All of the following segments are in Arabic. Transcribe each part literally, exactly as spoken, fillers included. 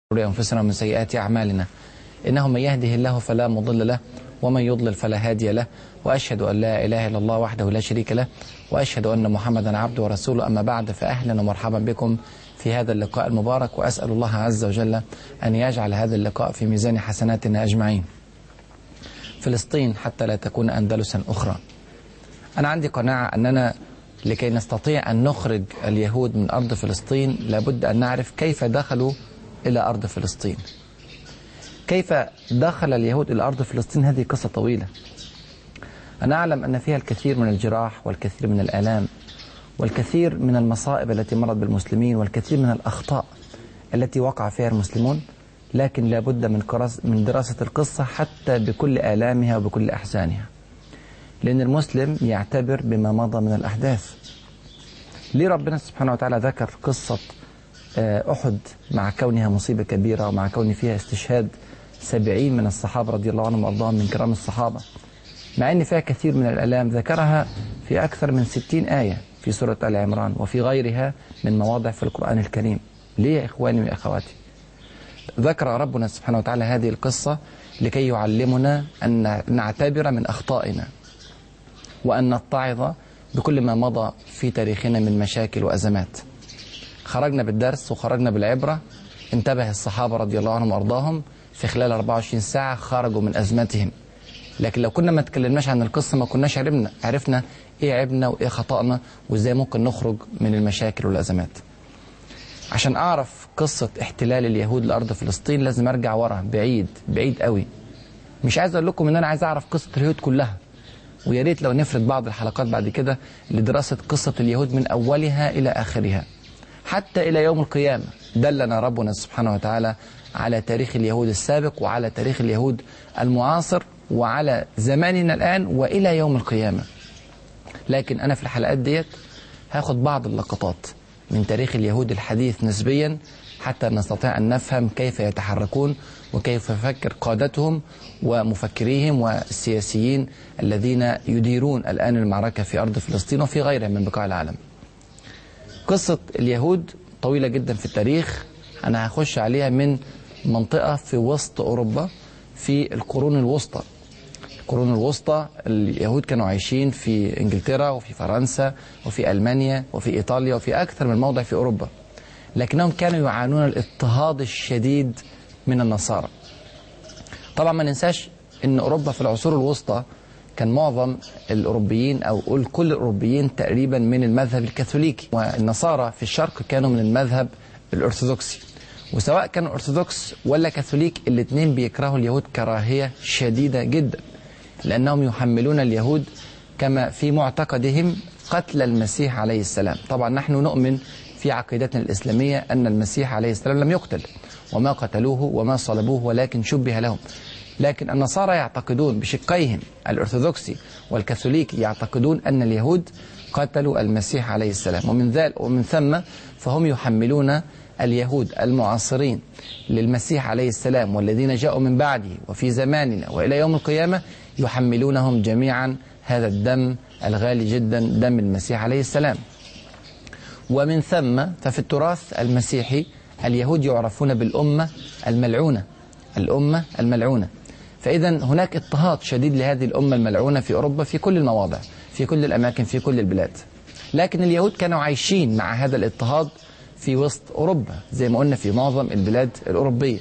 أنفسنا ومن سيئات أعمالنا، إنه من يهده الله فلا مضل له ومن يضلل فلا هادي له، وأشهد أن لا إله إلا الله وحده لا شريك له، وأشهد أن محمدا عبده ورسوله. أما بعد، فأهلا ومرحبا بكم في هذا اللقاء المبارك، وأسأل الله عز وجل أن يجعل هذا اللقاء في ميزان حسناتنا أجمعين. فلسطين حتى لا تكون أندلسا أخرى. أنا عندي قناعة أننا لكي نستطيع أن نخرج اليهود من أرض فلسطين لابد أن نعرف كيف دخلوا إلى أرض فلسطين. كيف دخل اليهود إلى أرض فلسطين؟ هذه قصة طويلة. أنا أعلم أن فيها الكثير من الجراح والكثير من الآلام والكثير من المصائب التي مرت بالمسلمين والكثير من الأخطاء التي وقع فيها المسلمون، لكن لابد من من دراسة القصة حتى بكل آلامها وبكل أحزانها، لأن المسلم يعتبر بما مضى من الأحداث. ليه ربنا سبحانه وتعالى ذكر قصة أحد مع كونها مصيبة كبيرة ومع كون فيها استشهاد سبعين من الصحابة رضي الله عنهم وأرضاهم من كرام الصحابة، مع أن فيها كثير من الآلام؟ ذكرها في أكثر من ستين آية في سورة آل عمران وفي غيرها من مواضع في القرآن الكريم. ليه يا إخواني وأخواتي؟ ذكر ربنا سبحانه وتعالى هذه القصة لكي يعلمنا أن نعتبر من أخطائنا وأن نتعظ بكل ما مضى في تاريخنا من مشاكل وأزمات. خرجنا بالدرس وخرجنا بالعبرة. انتبه الصحابة رضي الله عنهم وأرضاهم، في خلال أربعة وعشرين ساعة خرجوا من أزمتهم. لكن لو كنا ما تكلمناش عن القصة ما كناش عرفنا عرفنا إيه عيبنا وإيه خطأنا وإزاي ممكن نخرج من المشاكل والأزمات. عشان أعرف قصة احتلال اليهود لأرض فلسطين لازم أرجع ورا بعيد بعيد قوي. مش عايز أقول لكم إن أنا عايز أعرف قصة اليهود كلها، ويا ريت لو نفرد بعض الحلقات بعد كده لدراسة قصة اليهود من أولها إلى آخرها حتى إلى يوم القيامة. دلنا ربنا سبحانه وتعالى على تاريخ اليهود السابق وعلى تاريخ اليهود المعاصر وعلى زماننا الآن وإلى يوم القيامة. لكن أنا في الحلقات ديت هاخد بعض اللقطات من تاريخ اليهود الحديث نسبيا حتى نستطيع أن نفهم كيف يتحركون وكيف يفكر قادتهم ومفكريهم والسياسيين الذين يديرون الآن المعركة في أرض فلسطين وفي غيرها من بقاع العالم. قصة اليهود طويلة جدا في التاريخ. أنا هخش عليها من منطقة في وسط أوروبا في القرون الوسطى. القرون الوسطى اليهود كانوا عايشين في إنجلترا وفي فرنسا وفي ألمانيا وفي إيطاليا وفي أكثر من موضع في أوروبا، لكنهم كانوا يعانون الاضطهاد الشديد من النصارى. طبعا ما ننساش أن أوروبا في العصور الوسطى كان معظم الأوروبيين أو قول كل الأوروبيين تقريبا من المذهب الكاثوليكي، والنصارى في الشرق كانوا من المذهب الأرثوذكسي. وسواء كانوا أرثوذكس ولا كاثوليك الاثنين بيكرهوا اليهود كراهية شديدة جدا، لأنهم يحملون اليهود كما في معتقدهم قتل المسيح عليه السلام. طبعا نحن نؤمن في عقيدتنا الإسلامية أن المسيح عليه السلام لم يقتل وما قتلوه وما صلبوه ولكن شبه لهم. لكن النصارى يعتقدون بشقيهم الأرثوذكسي والكاثوليكي يعتقدون أن اليهود قتلوا المسيح عليه السلام، ومن ذلك ومن ثم فهم يحملون اليهود المعاصرين للمسيح عليه السلام والذين جاءوا من بعده وفي زماننا وإلى يوم القيامة يحملونهم جميعا هذا الدم الغالي جدا، دم المسيح عليه السلام. ومن ثم ففي التراث المسيحي اليهود يعرفون بالأمة الملعونة، الأمة الملعونة. فإذا هناك اضطهاد شديد لهذه الأمة الملعونة في أوروبا في كل المواضع في كل الأماكن في كل البلاد. لكن اليهود كانوا عايشين مع هذا الاضطهاد في وسط أوروبا زي ما قلنا في معظم البلاد الأوروبية.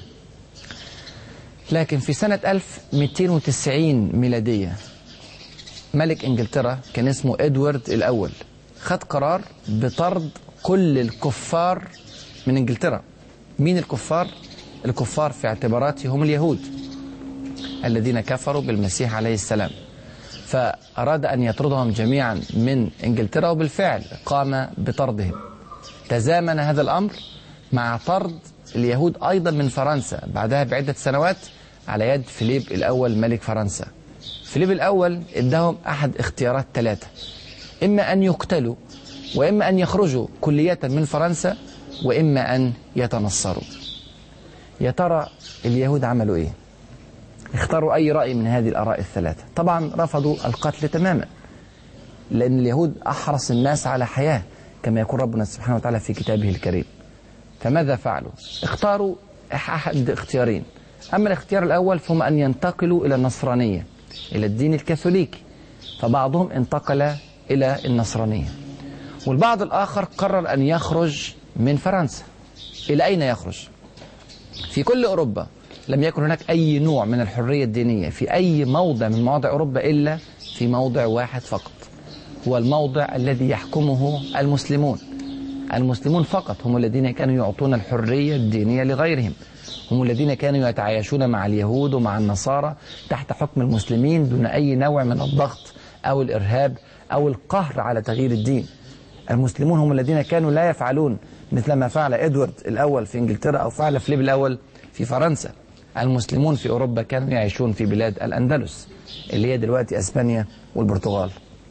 لكن في سنة ألف ومئتين وتسعين ميلادية ملك إنجلترا كان اسمه إدوارد الأول خد قرار بطرد كل الكفار من إنجلترا. مين الكفار؟ الكفار في اعتباراته هم اليهود الذين كفروا بالمسيح عليه السلام، فأراد أن يطردهم جميعا من إنجلترا، وبالفعل قام بطردهم. تزامن هذا الأمر مع طرد اليهود أيضا من فرنسا بعدها بعدة سنوات على يد فيليب الأول ملك فرنسا. فيليب الأول ادهم أحد اختيارات ثلاثة: إما أن يقتلوا، وإما أن يخرجوا كلية من فرنسا، وإما أن يتنصروا. يا ترى اليهود عملوا إيه؟ اختاروا أي رأي من هذه الآراء الثلاثة؟ طبعا رفضوا القتل تماما، لأن اليهود أحرص الناس على حياة كما يقول ربنا سبحانه وتعالى في كتابه الكريم. فماذا فعلوا؟ اختاروا أحد اختيارين. أما الاختيار الأول فهم أن ينتقلوا إلى النصرانية، إلى الدين الكاثوليكي، فبعضهم انتقل إلى النصرانية، والبعض الآخر قرر أن يخرج من فرنسا. إلى أين يخرج؟ في كل أوروبا لم يكن هناك أي نوع من الحرية الدينية في أي موضع من مواضع أوروبا إلا في موضع واحد فقط، هو الموضع الذي يحكمه المسلمون. المسلمون فقط هم الذين كانوا يعطون الحرية الدينية لغيرهم، هم الذين كانوا يتعايشون مع اليهود ومع النصارى تحت حكم المسلمين دون أي نوع من الضغط أو الإرهاب أو القهر على تغيير الدين. المسلمون هم الذين كانوا لا يفعلون مثل ما فعل إدوارد الأول في إنجلترا أو فعل فيليب الأول في فرنسا. المسلمون في أوروبا كانوا يعيشون في بلاد الأندلس اللي هي دلوقتي أسبانيا والبرتغال.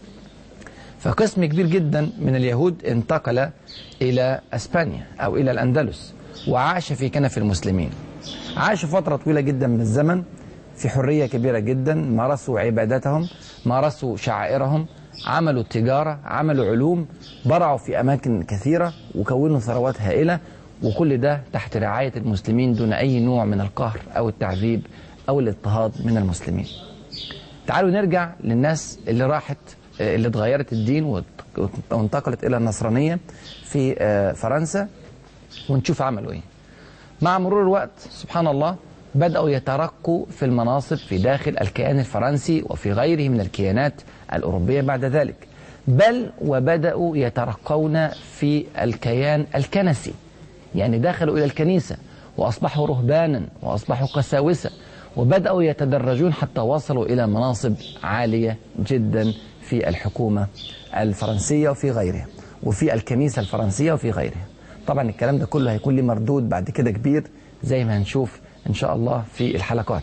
فقسم كبير جدا من اليهود انتقل إلى أسبانيا أو إلى الأندلس وعاش في كنف المسلمين. عاشوا فترة طويلة جدا من الزمن في حرية كبيرة جدا، مارسوا عباداتهم، مارسوا شعائرهم، عملوا تجارة، عملوا علوم، برعوا في أماكن كثيرة وكونوا ثروات هائلة، وكل ده تحت رعاية المسلمين دون أي نوع من القهر أو التعذيب أو الاضطهاد من المسلمين. تعالوا نرجع للناس اللي راحت اللي اتغيرت الدين وانتقلت إلى النصرانية في فرنسا ونشوف عملوا إيه. مع مرور الوقت سبحان الله بدأوا يترقوا في المناصب في داخل الكيان الفرنسي وفي غيره من الكيانات الأوروبية بعد ذلك، بل وبدأوا يترقون في الكيان الكنسي، يعني دخلوا إلى الكنيسة وأصبحوا رهبانا وأصبحوا قساوسة، وبدأوا يتدرجون حتى وصلوا إلى مناصب عالية جدا في الحكومة الفرنسية وفي غيرها، وفي الكنيسة الفرنسية وفي غيرها. طبعا الكلام ده كله هيكون له مردود بعد كده كبير زي ما هنشوف إن شاء الله في الحلقات.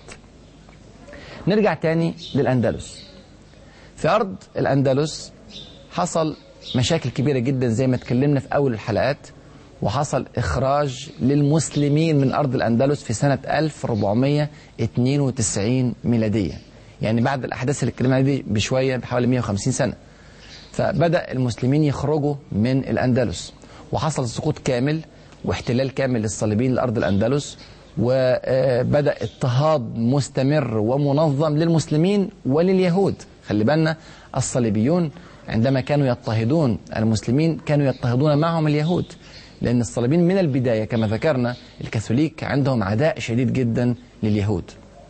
نرجع تاني للأندلس. في أرض الأندلس حصل مشاكل كبيرة جدا زي ما اتكلمنا في أول الحلقات، وحصل إخراج للمسلمين من أرض الأندلس في سنة ألف وأربعمائة واثنين وتسعين ميلادية، يعني بعد الأحداث اللي اتكلمنا دي بشوية بحوالي مئة وخمسين سنة. فبدأ المسلمين يخرجوا من الأندلس، وحصل سقوط كامل واحتلال كامل للصليبيين لأرض الأندلس، وبدأ اضطهاد مستمر ومنظم للمسلمين ولليهود. خلي بالنا الصليبيون عندما كانوا يضطهدون المسلمين كانوا يضطهدون معهم اليهود، لأن الصليبيين من البداية كما ذكرنا الكاثوليك عندهم عداء شديد جدا لليهود.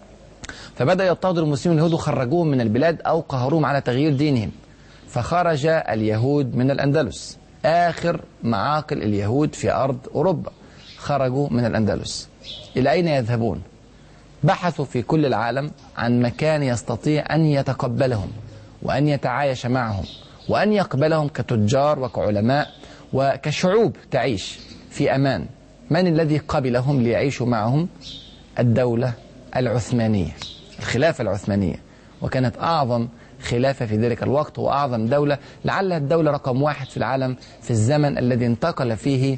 فبدأ يضطهدوا المسلمين اليهود وخرجوهم من البلاد أو قهروهم على تغيير دينهم، فخرج اليهود من الأندلس. آخر معاقل اليهود في أرض أوروبا خرجوا من الأندلس. إلى أين يذهبون؟ بحثوا في كل العالم عن مكان يستطيع أن يتقبلهم وأن يتعايش معهم وأن يقبلهم كتجار وكعلماء وكشعوب تعيش في أمان. من الذي قبلهم ليعيشوا معهم؟ الدولة العثمانية، الخلافة العثمانية، وكانت أعظم خلافة في ذلك الوقت وأعظم دولة، لعلها الدولة رقم واحد في العالم في الزمن الذي انتقل فيه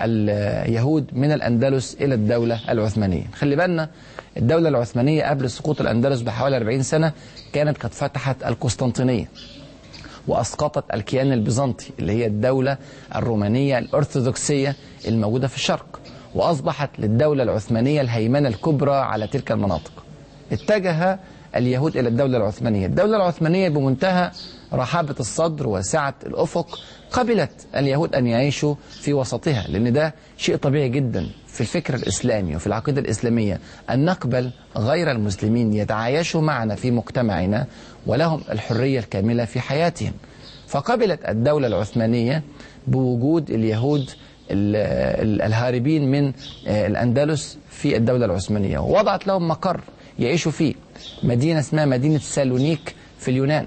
اليهود من الأندلس إلى الدولة العثمانية. خلي بالنا الدولة العثمانية قبل سقوط الأندلس بحوالي أربعين سنة كانت قد فتحت القسطنطينية وأسقطت الكيان البيزنطي اللي هي الدولة الرومانية الأرثوذكسية الموجودة في الشرق، وأصبحت للدولة العثمانية الهيمنة الكبرى على تلك المناطق. اتجه اليهود إلى الدولة العثمانية. الدولة العثمانية بمنتهى رحابة الصدر وسعة الأفق قبلت اليهود أن يعيشوا في وسطها، لأن ده شيء طبيعي جدا في الفكر الإسلامي وفي العقيدة الإسلامية أن نقبل غير المسلمين يتعايشوا معنا في مجتمعنا ولهم الحرية الكاملة في حياتهم. فقبلت الدولة العثمانية بوجود اليهود الهاربين من الأندلس في الدولة العثمانية، ووضعت لهم مقر يعيشوا فيه، مدينة اسمها مدينة سالونيك في اليونان.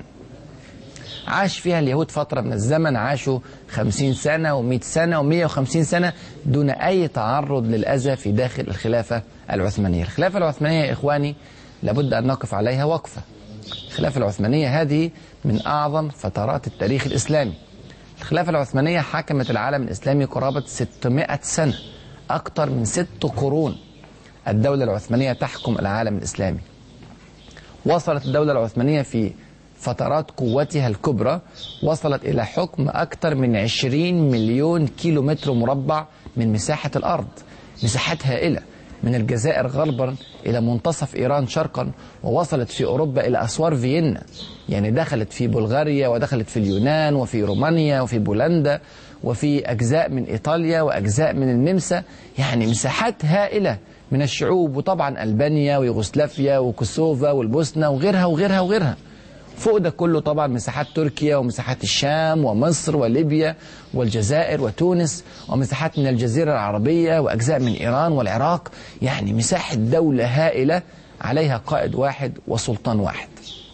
عاش فيها اليهود فترة من الزمن، عاشوا خمسين سنة ومئة سنة ومئة وخمسين سنة دون أي تعرض للأذى في داخل الخلافة العثمانية. الخلافة العثمانية يا إخواني لابد أن نقف عليها وقفة. الخلافة العثمانية هذه من أعظم فترات التاريخ الإسلامي. الخلافة العثمانية حكمت العالم الإسلامي قرابة ستمائة سنة، أكثر من ست قرون الدولة العثمانية تحكم العالم الإسلامي. وصلت الدولة العثمانية في فترات قوتها الكبرى وصلت إلى حكم أكثر من عشرين مليون كيلو متر مربع من مساحة الأرض، مساحات هائلة. من الجزائر غربا إلى منتصف إيران شرقا، ووصلت في أوروبا إلى أسوار فيينا، يعني دخلت في بلغاريا ودخلت في اليونان وفي رومانيا وفي بولندا وفي أجزاء من إيطاليا وأجزاء من النمسا، يعني مساحات هائلة من الشعوب، وطبعا ألبانيا ويوغوسلافيا وكوسوفا والبوسنة وغيرها وغيرها وغيرها. فوق ده كله طبعا مساحات تركيا ومساحات الشام ومصر وليبيا والجزائر وتونس، ومساحات من الجزيرة العربية وأجزاء من إيران والعراق، يعني مساحة دولة هائلة عليها قائد واحد وسلطان واحد.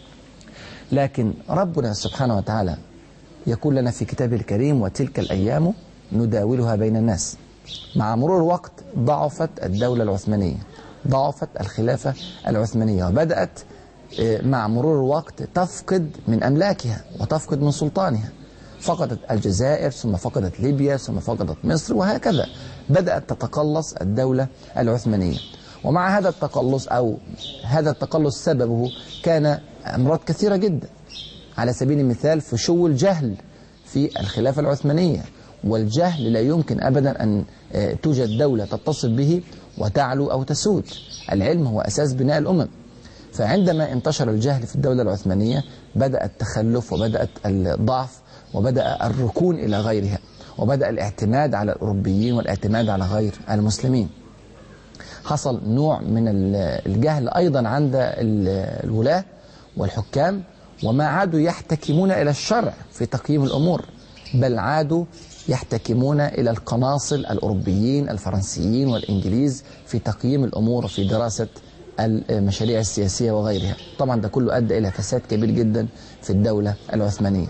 لكن ربنا سبحانه وتعالى يقول لنا في كتابه الكريم: وتلك الأيام نداولها بين الناس. مع مرور الوقت ضعفت الدولة العثمانية، ضعفت الخلافة العثمانية، وبدأت مع مرور الوقت تفقد من أملاكها وتفقد من سلطانها. فقدت الجزائر، ثم فقدت ليبيا، ثم فقدت مصر، وهكذا بدأت تتقلص الدولة العثمانية. ومع هذا التقلص أو هذا التقلص سببه كان أمراض كثيرة جدا، على سبيل المثال فشو الجهل في الخلافة العثمانية، والجهل لا يمكن أبدا أن توجد دولة تتصف به وتعلو أو تسود. العلم هو أساس بناء الأمم. فعندما انتشر الجهل في الدولة العثمانية بدأ التخلف وبدأت الضعف وبدأ الركون إلى غيرها، وبدأ الاعتماد على الأوروبيين والاعتماد على غير المسلمين. حصل نوع من الجهل أيضا عند الولاة والحكام، وما عادوا يحتكمون إلى الشرع في تقييم الأمور، بل عادوا يحتكمون إلى القناصل الأوروبيين الفرنسيين والإنجليز في تقييم الأمور وفي دراسة المشاريع السياسية وغيرها. طبعا ده كله أدى إلى فساد كبير جدا في الدولة العثمانية.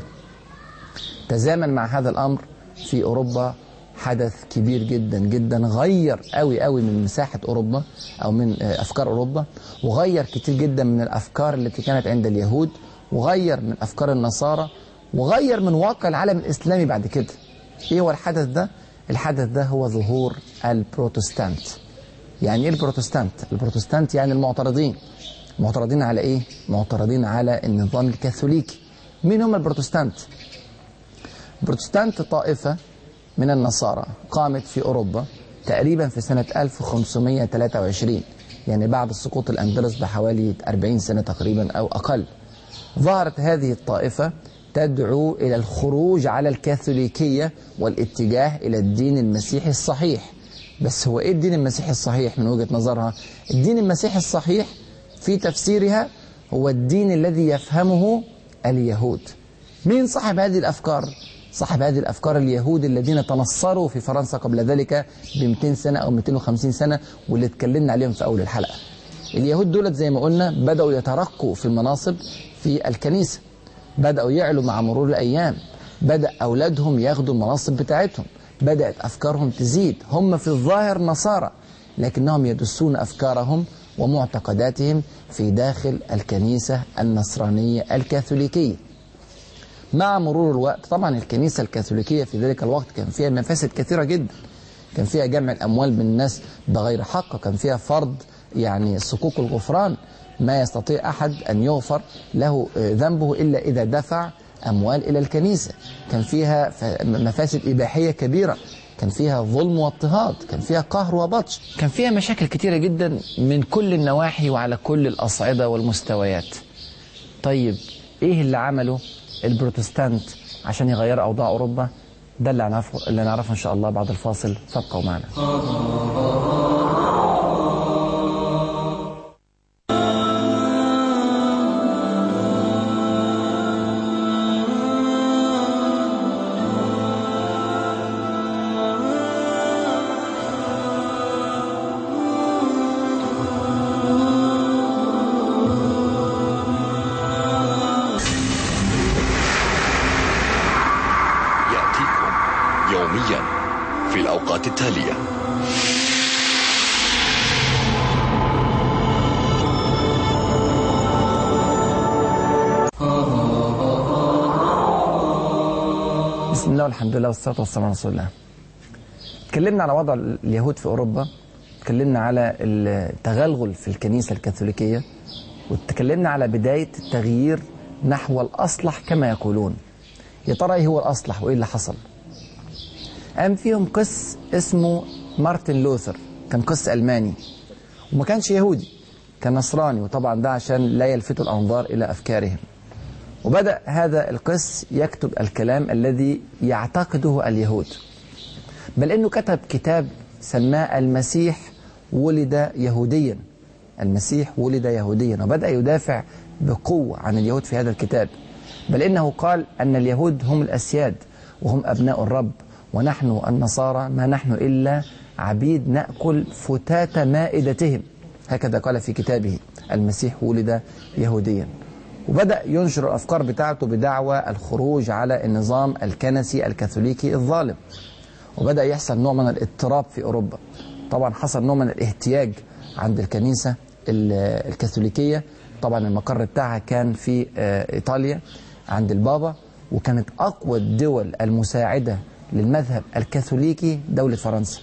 تزامن مع هذا الأمر في أوروبا حدث كبير جدا جدا غير قوي قوي من مساحة أوروبا أو من أفكار أوروبا، وغير كتير جدا من الأفكار التي كانت عند اليهود، وغير من أفكار النصارى، وغير من واقع العالم الإسلامي بعد كده. إيه هو الحدث ده؟ الحدث ده هو ظهور البروتستانت. يعني إيه البروتستانت؟ البروتستانت يعني المعترضين. معترضين على إيه؟ معترضين على النظام الكاثوليكي. مين هم البروتستانت؟ البروتستانت طائفة من النصارى قامت في أوروبا تقريبا في سنة ألف وخمسمائة وثلاثة وعشرين، يعني بعد سقوط الأندلس بحوالي أربعين سنة تقريبا أو أقل. ظهرت هذه الطائفة تدعو إلى الخروج على الكاثوليكية والاتجاه إلى الدين المسيحي الصحيح. بس هو إيه الدين المسيحي الصحيح من وجهة نظرها؟ الدين المسيحي الصحيح في تفسيرها هو الدين الذي يفهمه اليهود. مين صاحب هذه الأفكار؟ صاحب هذه الأفكار اليهود الذين تنصروا في فرنسا قبل ذلك ب مئتين سنة أو مئتين وخمسين سنة، واللي اتكلمنا عليهم في أول الحلقة. اليهود دولت زي ما قلنا بدأوا يترقوا في المناصب في الكنيسة، بدأوا يعلوا مع مرور الأيام، بدأ أولادهم ياخدوا المناصب بتاعتهم، بدأت أفكارهم تزيد. هم في الظاهر نصارى لكنهم يدسون أفكارهم ومعتقداتهم في داخل الكنيسة النصرانية الكاثوليكية. مع مرور الوقت طبعا الكنيسة الكاثوليكية في ذلك الوقت كان فيها مفاسد كثيرة جدا، كان فيها جمع الأموال من الناس بغير حق، كان فيها فرض يعني صكوك الغفران، ما يستطيع أحد أن يغفر له ذنبه إلا إذا دفع أموال إلى الكنيسة. كان فيها مفاسد إباحية كبيرة، كان فيها ظلم واضطهاد، كان فيها قهر وبطش، كان فيها مشاكل كتيرة جدا من كل النواحي وعلى كل الأصعدة والمستويات. طيب إيه اللي عمله البروتستانت عشان يغير أوضاع أوروبا؟ ده اللي نعرفه اللي نعرفه إن شاء الله بعد الفاصل، فابقوا معنا. يوميا في الأوقات التالية. بسم الله والحمد لله والصلاة والسلام على رسول الله. تكلمنا على وضع اليهود في أوروبا، تكلمنا على التغلغل في الكنيسة الكاثوليكية، وتكلمنا على بداية التغيير نحو الأصلح كما يقولون. يا ترى إيه هو الأصلح وإيه اللي حصل؟ قام فيهم قس اسمه مارتن لوثر، كان قس ألماني وما كانش يهودي، كان نصراني، وطبعا ده عشان لا يلفتوا الأنظار إلى أفكارهم. وبدأ هذا القس يكتب الكلام الذي يعتقده اليهود، بل إنه كتب كتاب سماه المسيح ولد يهوديا. المسيح ولد يهوديا، وبدأ يدافع بقوة عن اليهود في هذا الكتاب، بل إنه قال أن اليهود هم الأسياد وهم أبناء الرب، ونحن النصارى ما نحن إلا عبيد نأكل فتات مائدتهم. هكذا قال في كتابه المسيح ولد يهوديا. وبدأ ينشر الأفكار بتاعته بدعوى الخروج على النظام الكنسي الكاثوليكي الظالم، وبدأ يحصل نوع من الاضطراب في أوروبا. طبعا حصل نوع من الاهتياج عند الكنيسة الكاثوليكية. طبعا المقر بتاعها كان في إيطاليا عند البابا، وكانت أقوى الدول المساعدة للمذهب الكاثوليكي دولة فرنسا.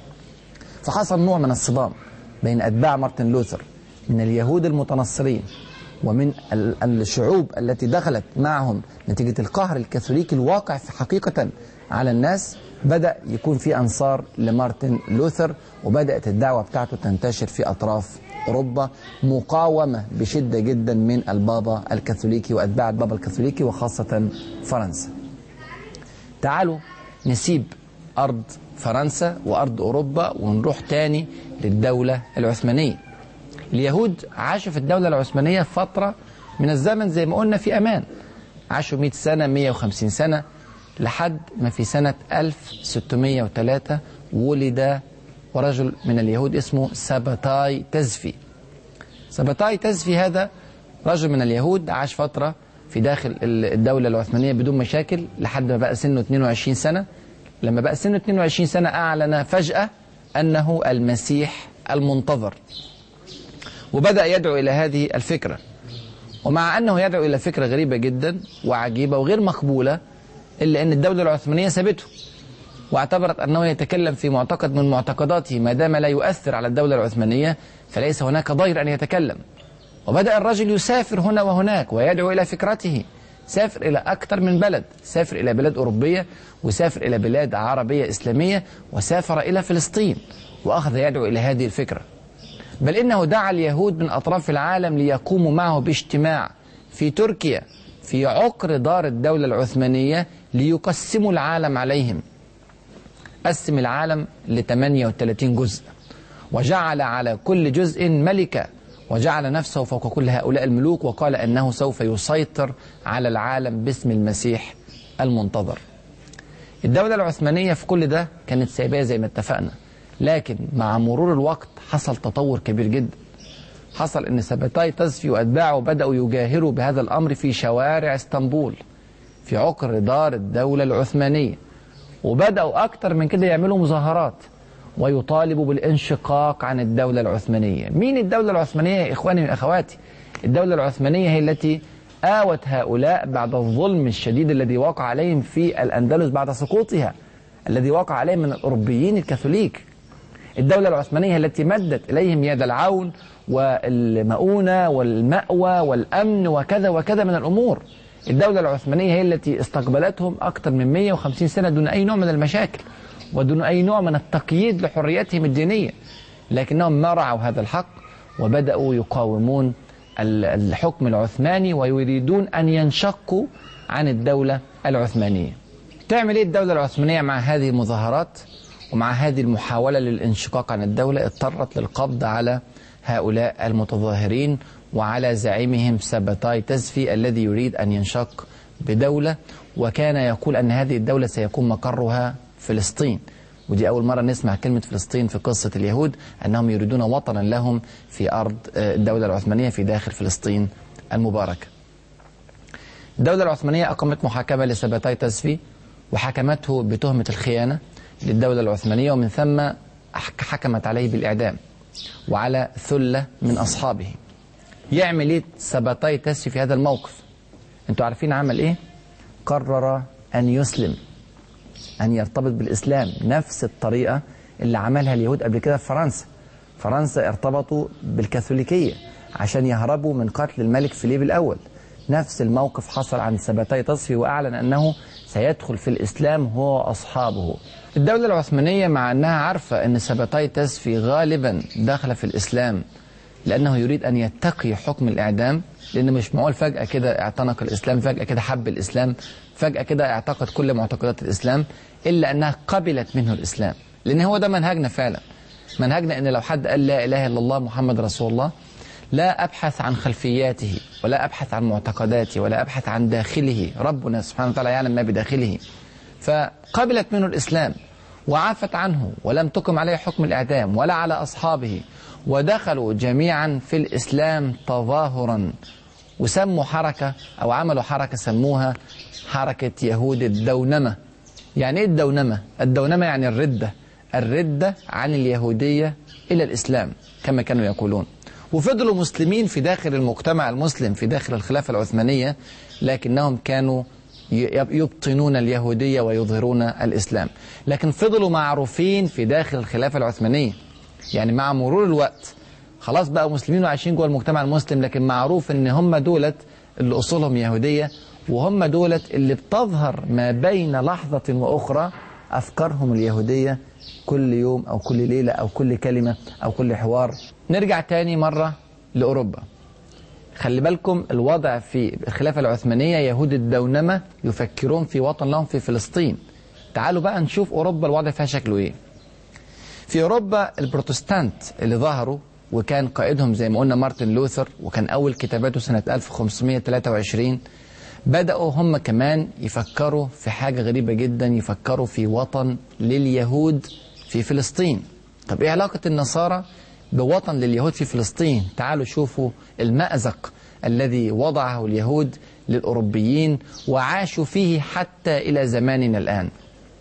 فحصل نوع من الصدام بين أتباع مارتن لوثر من اليهود المتنصرين ومن الشعوب التي دخلت معهم نتيجة القهر الكاثوليكي الواقع في حقيقة على الناس. بدأ يكون في أنصار لمارتن لوثر، وبدأت الدعوة بتاعته تنتشر في أطراف أوروبا، مقاومة بشدة جدا من البابا الكاثوليكي وأتباع البابا الكاثوليكي وخاصة فرنسا. تعالوا نسيب أرض فرنسا وأرض أوروبا ونروح تاني للدولة العثمانية. اليهود عاشوا في الدولة العثمانية فترة من الزمن زي ما قلنا في أمان، عاشوا مئة سنة مئة وخمسين سنة، لحد ما في سنة ألف وستمئة وثلاثة ولد ورجل من اليهود اسمه سباتاي تزفي. سباتاي تزفي هذا رجل من اليهود عاش فترة في داخل الدولة العثمانية بدون مشاكل لحد ما بقى سنه اثنين وعشرين سنة. لما بقى سنه اثنين وعشرين سنة أعلن فجأة أنه المسيح المنتظر، وبدأ يدعو إلى هذه الفكرة. ومع أنه يدعو إلى فكرة غريبة جدا وعجيبة وغير مقبولة، إلا أن الدولة العثمانية سابته واعتبرت أنه يتكلم في معتقد من معتقداته، ما دام لا يؤثر على الدولة العثمانية فليس هناك ضير أن يتكلم. وبدأ الرجل يسافر هنا وهناك ويدعو إلى فكرته، سافر إلى أكثر من بلد، سافر إلى بلاد أوروبية وسافر إلى بلاد عربية إسلامية وسافر إلى فلسطين وأخذ يدعو إلى هذه الفكرة. بل إنه دعا اليهود من أطراف العالم ليقوموا معه باجتماع في تركيا في عقر دار الدولة العثمانية ليقسموا العالم عليهم. قسم العالم ل ثمانية وثلاثين جزء، وجعل على كل جزء ملكة، وجعل نفسه فوق كل هؤلاء الملوك، وقال أنه سوف يسيطر على العالم باسم المسيح المنتظر. الدولة العثمانية في كل ده كانت سايباه زي ما اتفقنا، لكن مع مرور الوقت حصل تطور كبير جدا. حصل أن سباتاي تزفي وأتباعه بدأوا يجاهروا بهذا الأمر في شوارع اسطنبول في عقر دار الدولة العثمانية، وبدأوا أكتر من كده يعملوا مظاهرات ويطالبوا بالانشقاق عن الدولة العثمانية. مين الدولة العثمانية يا إخواني وأخواتي؟ الدولة العثمانية هي التي آوت هؤلاء بعد الظلم الشديد الذي وقع عليهم في الأندلس بعد سقوطها، الذي وقع عليهم من الأوروبيين الكاثوليك. الدولة العثمانية التي مدت إليهم يد العون والمؤونة والمأوى والأمن وكذا وكذا من الأمور. الدولة العثمانية هي التي استقبلتهم أكثر من مئة وخمسين سنة دون أي نوع من المشاكل ودون أي نوع من التقييد لحريتهم الدينية، لكنهم ما رعوا هذا الحق وبدأوا يقاومون الحكم العثماني ويريدون أن ينشقوا عن الدولة العثمانية. تعمل إيه الدولة العثمانية مع هذه المظاهرات ومع هذه المحاولة للانشقاق عن الدولة؟ اضطرت للقبض على هؤلاء المتظاهرين وعلى زعيمهم سباتاي تزفي الذي يريد أن ينشق بدولة، وكان يقول أن هذه الدولة سيكون مقرها فلسطين. ودي أول مرة نسمع كلمة فلسطين في قصة اليهود، أنهم يريدون وطنا لهم في أرض الدولة العثمانية في داخل فلسطين المباركة. الدولة العثمانية أقامت محاكمة لسباتاي تزفي وحكمته بتهمة الخيانة للدولة العثمانية، ومن ثم حكمت عليه بالإعدام وعلى ثلة من أصحابه. يعمل إيه سباتاي تزفي في هذا الموقف؟ أنتوا عارفين عمل إيه؟ قرر أن يسلم، أن يرتبط بالإسلام، نفس الطريقة اللي عملها اليهود قبل كده في فرنسا. فرنسا ارتبطوا بالكاثوليكية عشان يهربوا من قتل الملك فيليب الأول. نفس الموقف حصل عند سباتاي تزفي، وأعلن أنه سيدخل في الإسلام هو وأصحابه، الدولة العثمانية مع أنها عارفة أن سباتاي تسفي غالبا داخل في الإسلام لأنه يريد أن يتقي حكم الإعدام، لأن مش معقول فجأة كده اعتنق الإسلام، فجأة كده حب الإسلام، فجأة كده اعتقد كل معتقدات الإسلام، إلا أنها قبلت منه الإسلام، لأن هو ده منهجنا فعلا. منهجنا أن لو حد قال لا إله إلا الله محمد رسول الله، لا أبحث عن خلفياته ولا أبحث عن معتقداته ولا أبحث عن داخله، ربنا سبحانه وتعالى يعلم ما بداخله. فقبلت منه الإسلام وعافت عنه ولم تقم عليه حكم الإعدام ولا على أصحابه، ودخلوا جميعا في الإسلام تظاهرا، وسموا حركة أو عملوا حركة سموها حركة يهود الدونمة. يعني إيه الدونمة؟ الدونمة يعني الردة، الردة عن اليهودية إلى الإسلام كما كانوا يقولون. وفضلوا مسلمين في داخل المجتمع المسلم في داخل الخلافة العثمانية، لكنهم كانوا يبطنون اليهودية ويظهرون الإسلام، لكن فضلوا معروفين في داخل الخلافة العثمانية. يعني مع مرور الوقت خلاص بقى مسلمين وعايشين جوه المجتمع المسلم، لكن معروف ان هم دولت اللي اصولهم يهودية، وهم دولت اللي بتظهر ما بين لحظة واخرى افكارهم اليهودية كل يوم او كل ليلة او كل كلمة او كل حوار. نرجع تاني مرة لأوروبا. خلي بالكم الوضع في الخلافة العثمانية، يهود الدونمة يفكرون في وطن لهم في فلسطين. تعالوا بقى نشوف أوروبا الوضع فيها شكله إيه. في أوروبا البروتستانت اللي ظهروا وكان قائدهم زي ما قلنا مارتن لوثر، وكان أول كتاباته سنة ألف وخمسمائة وثلاثة وعشرين، بدأوا هم كمان يفكروا في حاجة غريبة جدا، يفكروا في وطن لليهود في فلسطين. طب إيه علاقة النصارى بوطن لليهود في فلسطين؟ تعالوا شوفوا المأزق الذي وضعه اليهود للأوروبيين وعاشوا فيه حتى إلى زماننا الآن.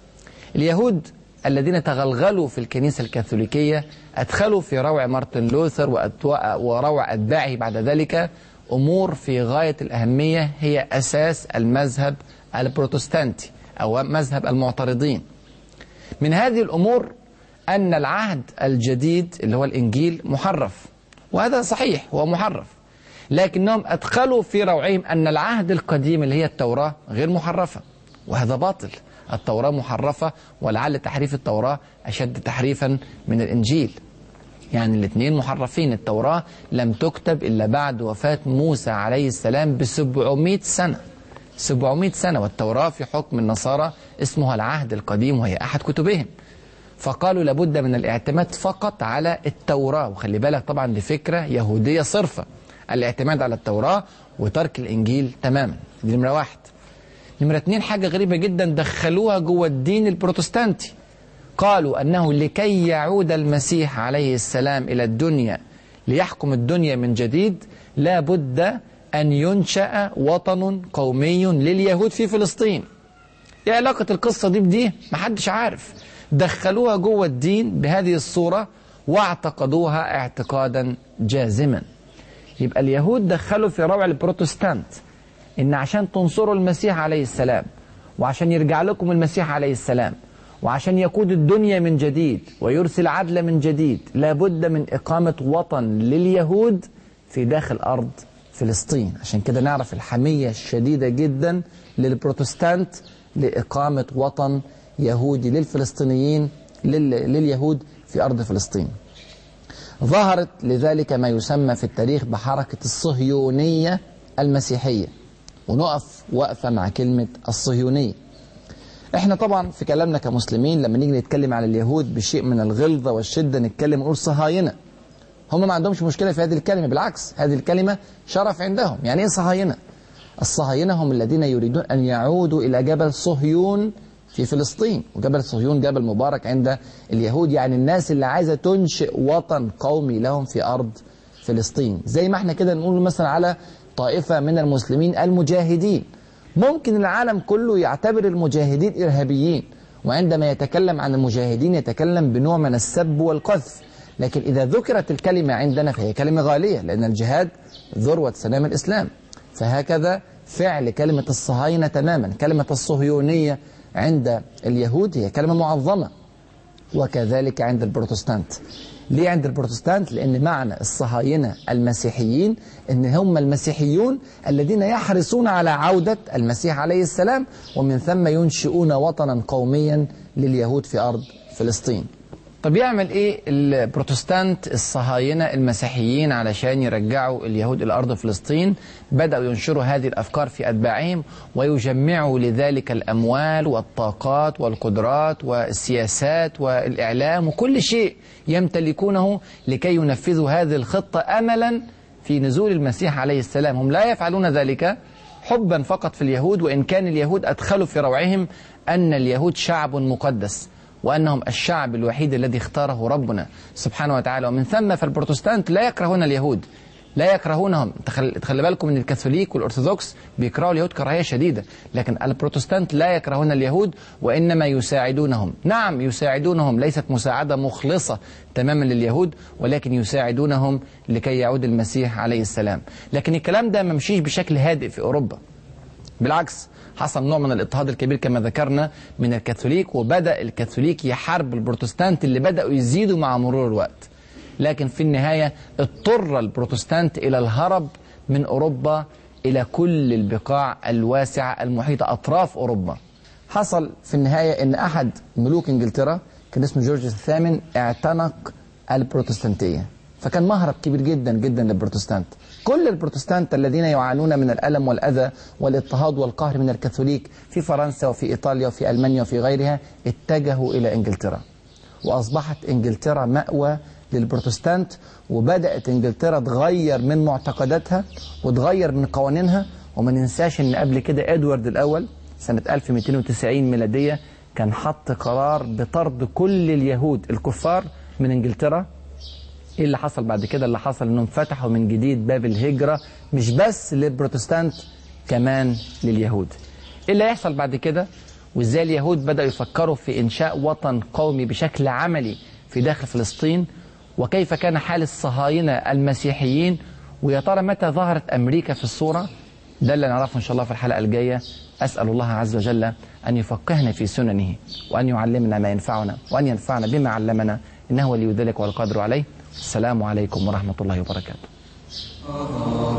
اليهود الذين تغلغلوا في الكنيسة الكاثوليكية أدخلوا في روع مارتن لوثر وروع أتباعه بعد ذلك أمور في غاية الأهمية هي أساس المذهب البروتستانتي أو مذهب المعترضين. من هذه الأمور أن العهد الجديد اللي هو الإنجيل محرف، وهذا صحيح هو محرف، لكنهم أدخلوا في روعهم أن العهد القديم اللي هي التوراة غير محرفة، وهذا باطل. التوراة محرفة، ولعل تحريف التوراة أشد تحريفا من الإنجيل. يعني الاثنين محرفين. التوراة لم تكتب إلا بعد وفاة موسى عليه السلام بسبعمائة سنة، سبعمائة سنة، والتوراة في حكم النصارى اسمها العهد القديم وهي أحد كتبهم. فقالوا لابد من الاعتماد فقط على التوراة، وخلي بالك طبعا دي فكرة يهودية صرفة، الاعتماد على التوراة وترك الإنجيل تماما. دي نمرة واحد. نمرة اتنين، حاجة غريبة جدا دخلوها جوه الدين البروتستانتي. قالوا أنه لكي يعود المسيح عليه السلام إلى الدنيا ليحكم الدنيا من جديد لا بد أن ينشأ وطن قومي لليهود في فلسطين. إيه علاقة القصة دي بدي؟ محدش عارف. دخلوها جوه الدين بهذه الصورة واعتقدوها اعتقادا جازما. يبقى اليهود دخلوا في روع البروتستانت إن عشان تنصروا المسيح عليه السلام، وعشان يرجع لكم المسيح عليه السلام، وعشان يقود الدنيا من جديد ويرسل عدل من جديد، لابد من إقامة وطن لليهود في داخل أرض فلسطين. عشان كده نعرف الحمية الشديدة جدا للبروتستانت لإقامة وطن يهودي للفلسطينيين لليهود في أرض فلسطين. ظهرت لذلك ما يسمى في التاريخ بحركة الصهيونية المسيحية. ونقف وقفة مع كلمة الصهيونية. احنا طبعا في كلامنا كمسلمين لما نيجي نتكلم على اليهود بشيء من الغلظة والشدة نتكلم ونقول صهاينة. هم ما عندهمش مشكلة في هذه الكلمة، بالعكس هذه الكلمة شرف عندهم. يعني ايه صهاينة؟ الصهاينة هم الذين يريدون أن يعودوا إلى جبل صهيون في فلسطين، وجبل صهيون جبل مبارك عند اليهود، يعني الناس اللي عايزة تنشئ وطن قومي لهم في أرض فلسطين. زي ما احنا كده نقول مثلا على طائفة من المسلمين المجاهدين. ممكن العالم كله يعتبر المجاهدين إرهابيين، وعندما يتكلم عن المجاهدين يتكلم بنوع من السب والقذف، لكن إذا ذكرت الكلمة عندنا فهي كلمة غالية، لأن الجهاد ذروة سنام الإسلام. فهكذا فعل كلمة الصهاينة تماما. كلمة الصهيونية عند اليهود هي كلمة معظمة، وكذلك عند البروتستانت. ليه عند البروتستانت؟ لأن معنى الصهاينة المسيحيين إن هم المسيحيون الذين يحرصون على عودة المسيح عليه السلام، ومن ثم ينشئون وطنا قوميا لليهود في أرض فلسطين. طب يعمل إيه البروتستانت الصهاينة المسيحيين علشان يرجعوا اليهود إلى أرض فلسطين؟ بدأوا ينشروا هذه الأفكار في أتباعهم، ويجمعوا لذلك الأموال والطاقات والقدرات والسياسات والإعلام وكل شيء يمتلكونه لكي ينفذوا هذه الخطة أملا في نزول المسيح عليه السلام. هم لا يفعلون ذلك حبا فقط في اليهود، وإن كان اليهود أدخلوا في روعهم أن اليهود شعب مقدس، وأنهم الشعب الوحيد الذي اختاره ربنا سبحانه وتعالى. ومن ثم فالبروتستانت لا يكرهون اليهود، لا يكرهونهم. تخلي بالكم ان الكاثوليك والأرثوذكس بيكرهوا اليهود كراهية شديدة، لكن البروتستانت لا يكرهون اليهود وإنما يساعدونهم. نعم يساعدونهم، ليست مساعدة مخلصة تماما لليهود، ولكن يساعدونهم لكي يعود المسيح عليه السلام. لكن الكلام ده ما مشيش بشكل هادئ في أوروبا، بالعكس حصل نوع من الاضطهاد الكبير كما ذكرنا من الكاثوليك، وبدأ الكاثوليك يحارب البروتستانت اللي بدأوا يزيدوا مع مرور الوقت. لكن في النهاية اضطر البروتستانت إلى الهرب من أوروبا إلى كل البقاع الواسعة المحيطة أطراف أوروبا. حصل في النهاية أن أحد ملوك إنجلترا كان اسمه جورج الثامن اعتنق البروتستانتية، فكان مهرب كبير جدا جدا للبروتستانت. كل البروتستانت الذين يعانون من الألم والأذى والاضطهاد والقهر من الكاثوليك في فرنسا وفي إيطاليا وفي ألمانيا وفي غيرها اتجهوا إلى إنجلترا، وأصبحت إنجلترا مأوى للبروتستانت، وبدأت إنجلترا تغير من معتقداتها وتغير من قوانينها. وما ننساش إن قبل كده إدوارد الأول سنة ألف ومئتين وتسعين ميلادية كان حط قرار بطرد كل اليهود الكفار من إنجلترا. إيه اللي حصل بعد كده؟ اللي حصل إنهم فتحوا من جديد باب الهجرة، مش بس للبروتستانت كمان لليهود. إيه اللي هيحصل بعد كده؟ وإزاي اليهود بدأوا يفكروا في إنشاء وطن قومي بشكل عملي في داخل فلسطين؟ وكيف كان حال الصهاينة المسيحيين؟ ويا ترى متى ظهرت أمريكا في الصورة؟ ده اللي نعرفه إن شاء الله في الحلقة الجاية. أسأل الله عز وجل أن يفقهنا في سننه، وأن يعلمنا ما ينفعنا، وأن ينفعنا بما علمنا، إنه ولي ذلك والقادر عليه. السلام عليكم ورحمة الله وبركاته.